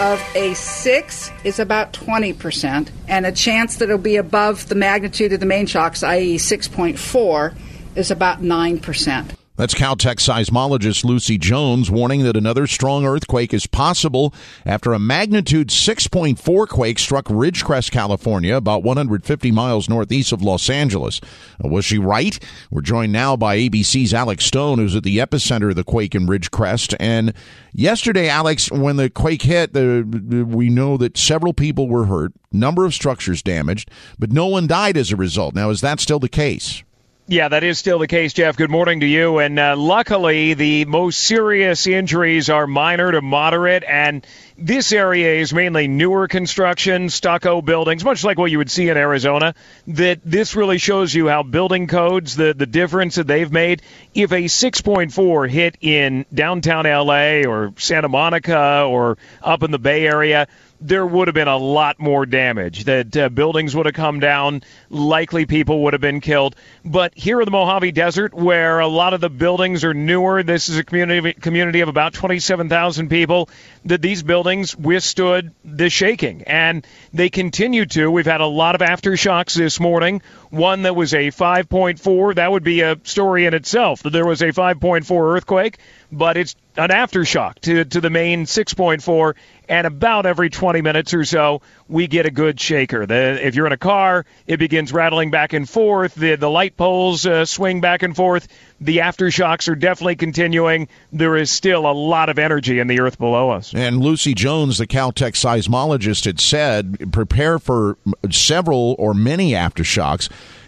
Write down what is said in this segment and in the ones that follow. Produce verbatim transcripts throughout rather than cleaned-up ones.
of a six is about twenty percent, and a chance that it'll be above the magnitude of the main shocks, that is six point four, is about nine percent. That's Caltech seismologist Lucy Jones warning that another strong earthquake is possible after a magnitude six point four quake struck Ridgecrest, California, about one hundred fifty miles northeast of Los Angeles. Was she right? We're joined now by A B C's Alex Stone, who's at the epicenter of the quake in Ridgecrest. And yesterday, Alex, when the quake hit, the, we know that several people were hurt, number of structures damaged, but no one died as a result. Now, is that still the case? Yeah, that is still the case, Jeff. Good morning to you. And uh, luckily, the most serious injuries are minor to moderate, and this area is mainly newer construction, stucco buildings, much like what you would see in Arizona. That this really shows you how building codes, the, the difference that they've made. If a six point four hit in downtown L A or Santa Monica or up in the Bay Area, there would have been a lot more damage, that uh, buildings would have come down, likely people would have been killed. But here in the Mojave Desert, where a lot of the buildings are newer, this is a community community of about twenty-seven thousand people, that these buildings withstood the shaking, and they continue to. We've had a lot of aftershocks this morning. One that was a five point four, that would be a story in itself, that there was a five point four earthquake, but it's an aftershock to, to the main six point four, and about every twenty minutes or so, we get a good shaker. The, if you're in a car, it begins rattling back and forth. The, the light poles uh, swing back and forth. The aftershocks are definitely continuing. There is still a lot of energy in the earth below us. And Lucy Jones, the Caltech seismologist, had said, prepare for several or many aftershocks.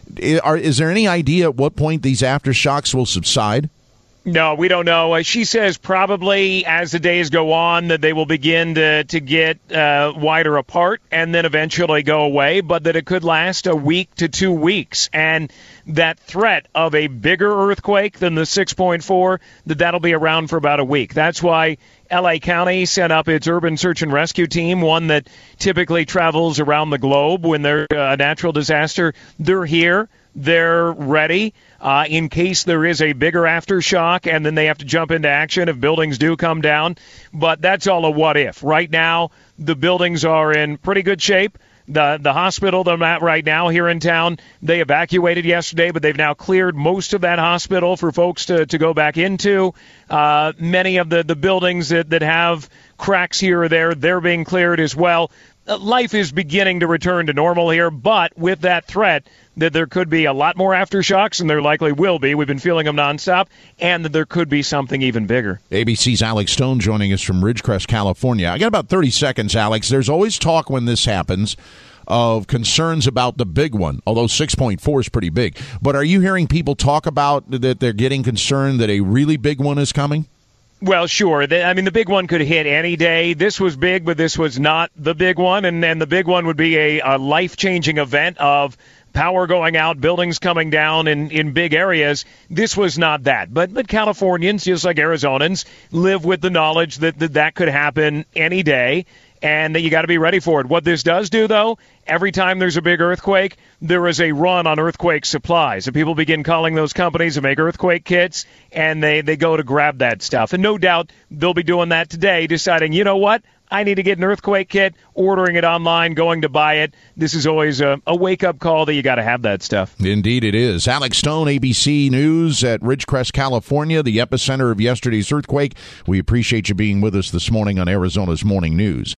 Is there any idea at what point these aftershocks will subside? No, we don't know. Uh, she says probably as the days go on that they will begin to, to get uh, wider apart and then eventually go away, but that it could last a week to two weeks. And that threat of a bigger earthquake than the six point four, that that'll be around for about a week. That's why L A County sent up its urban search and rescue team, one that typically travels around the globe when there's a natural disaster. They're here. They're ready uh, in case there is a bigger aftershock, and then they have to jump into action if buildings do come down. But that's all a what if. Right now, the buildings are in pretty good shape. The the hospital that I'm at right now here in town, they evacuated yesterday, but they've now cleared most of that hospital for folks to, to go back into. Uh, many of the, the buildings that, that have cracks here or there, they're being cleared as well. Uh, life is beginning to return to normal here, but with that threat that there could be a lot more aftershocks, and there likely will be. We've been feeling them nonstop, and that there could be something even bigger. A B C's Alex Stone joining us from Ridgecrest, California. I got about thirty seconds, Alex. There's always talk when this happens of concerns about the big one, although six point four is pretty big. But are you hearing people talk about that they're getting concerned that a really big one is coming? Well, sure. I mean, the big one could hit any day. This was big, but this was not the big one. And, and the big one would be a, a life-changing event of power going out, buildings coming down in, in big areas. This was not that. But but Californians, just like Arizonans, live with the knowledge that that, that could happen any day, and that you got to be ready for it. What this does do, though, every time there's a big earthquake, there is a run on earthquake supplies. And people begin calling those companies that make earthquake kits, and they, they go to grab that stuff. And no doubt they'll be doing that today, deciding, you know what? I need to get an earthquake kit, ordering it online, going to buy it. This is always a, a wake-up call that you got to have that stuff. Indeed it is. Alex Stone, A B C News at Ridgecrest, California, the epicenter of yesterday's earthquake. We appreciate you being with us this morning on Arizona's Morning News.